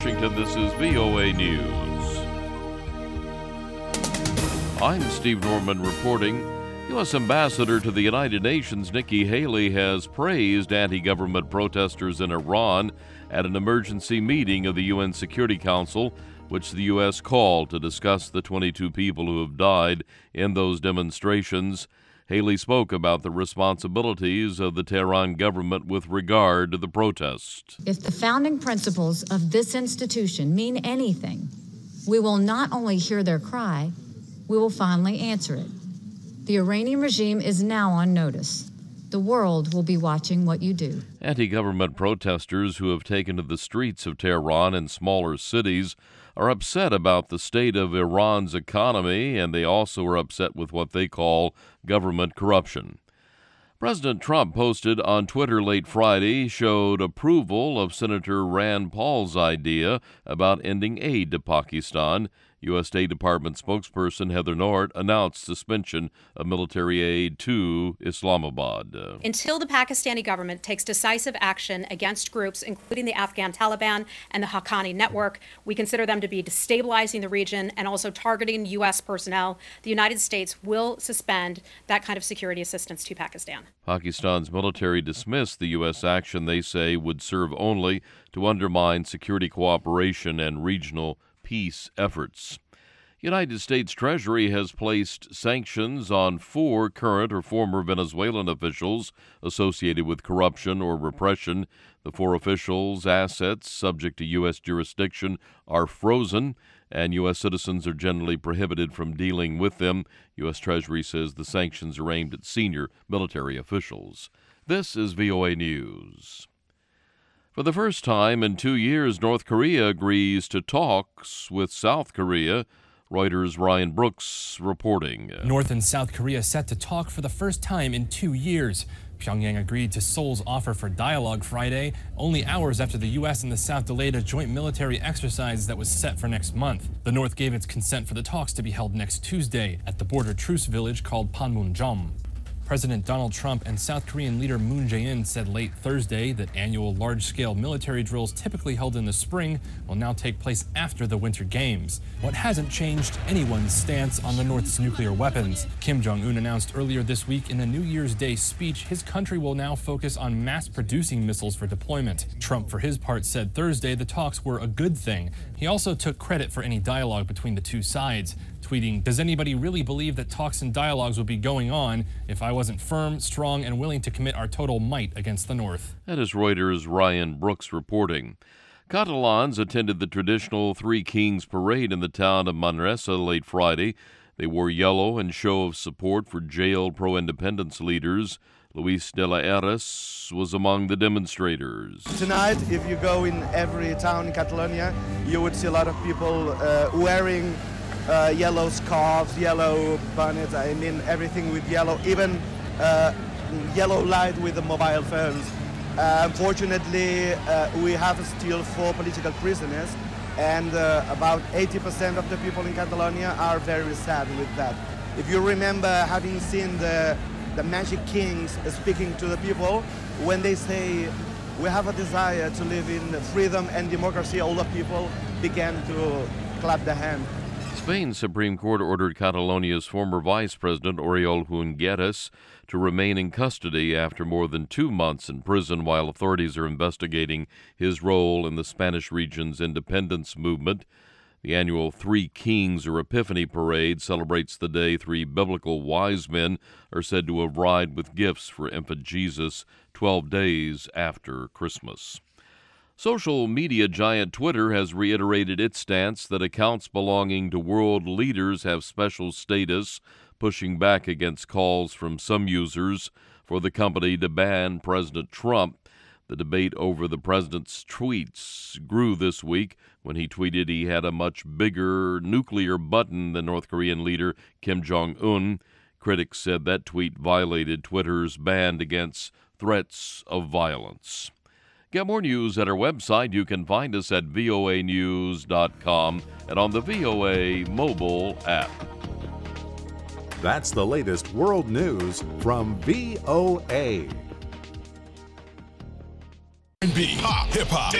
Washington, this is VOA News. I'm Steve Norman reporting. U.S. Ambassador to the United Nations Nikki Haley has praised anti-government protesters in Iran at an emergency meeting of the UN Security Council, which the U.S. called to discuss the 22 people who have died in those demonstrations. Haley spoke about the responsibilities of the Tehran government with regard to the protest. If the founding principles of this institution mean anything, we will not only hear their cry, we will finally answer it. The Iranian regime is now on notice. The world will be watching what you do. Anti-government protesters who have taken to the streets of Tehran and smaller cities are upset about the state of Iran's economy, and they also are upset with what they call government corruption. President Trump posted on Twitter late Friday showed approval of Senator Rand Paul's idea about ending aid to Pakistan. U.S. State Department spokesperson Heather Nauert announced suspension of military aid to Islamabad. Until the Pakistani government takes decisive action against groups, including the Afghan Taliban and the Haqqani network, we consider them to be destabilizing the region and also targeting U.S. personnel. The United States will suspend that kind of security assistance to Pakistan. Pakistan's military dismissed the U.S. action they say would serve only to undermine security cooperation and regional peace efforts. United States Treasury has placed sanctions on 4 current or former Venezuelan officials associated with corruption or repression. The 4 officials' assets subject to U.S. jurisdiction are frozen, and U.S. citizens are generally prohibited from dealing with them. U.S. Treasury says the sanctions are aimed at senior military officials. This is VOA News. For the first time in 2 years, North Korea agrees to talks with South Korea. Reuters' Ryan Brooks reporting. North and South Korea set to talk for the first time in 2 years. Pyongyang agreed to Seoul's offer for dialogue Friday, only hours after the U.S. and the South delayed a joint military exercise that was set for next month. The North gave its consent for the talks to be held next Tuesday at the border truce village called Panmunjom. President Donald Trump and South Korean leader Moon Jae-in said late Thursday that annual large-scale military drills typically held in the spring will now take place after the Winter Games. What hasn't changed anyone's stance on the North's nuclear weapons. Kim Jong-un announced earlier this week in a New Year's Day speech his country will now focus on mass-producing missiles for deployment. Trump, for his part, said Thursday the talks were a good thing. He also took credit for any dialogue between the two sides, tweeting, "Does anybody really believe that talks and dialogues would be going on if I wasn't firm, strong, and willing to commit our total might against the North?" That is Reuters' Ryan Brooks reporting. Catalans attended the traditional Three Kings parade in the town of Manresa late Friday. They wore yellow in show of support for jailed pro-independence leaders. Luis de la Heras was among the demonstrators. Tonight, if you go in every town in Catalonia, you would see a lot of people wearing yellow scarves, yellow bonnets, I mean everything with yellow, even yellow light with the mobile phones. Unfortunately, we have still 4 political prisoners, and about 80% of the people in Catalonia are very sad with that. If you remember having seen the Magic Kings speaking to the people, when they say we have a desire to live in freedom and democracy, all the people began to clap their hands. Spain's Supreme Court ordered Catalonia's former vice president, Oriol Junqueras, to remain in custody after more than 2 months in prison while authorities are investigating his role in the Spanish region's independence movement. The annual Three Kings or Epiphany Parade celebrates the day 3 biblical wise men are said to have arrived with gifts for infant Jesus 12 days after Christmas. Social media giant Twitter has reiterated its stance that accounts belonging to world leaders have special status, pushing back against calls from some users for the company to ban President Trump. The debate over the president's tweets grew this week when he tweeted he had a much bigger nuclear button than North Korean leader Kim Jong-un. Critics said that tweet violated Twitter's ban against threats of violence. Get more news at our website. You can find us at voanews.com and on the VOA mobile app. That's the latest world news from VOA. R&B, pop, hip-hop,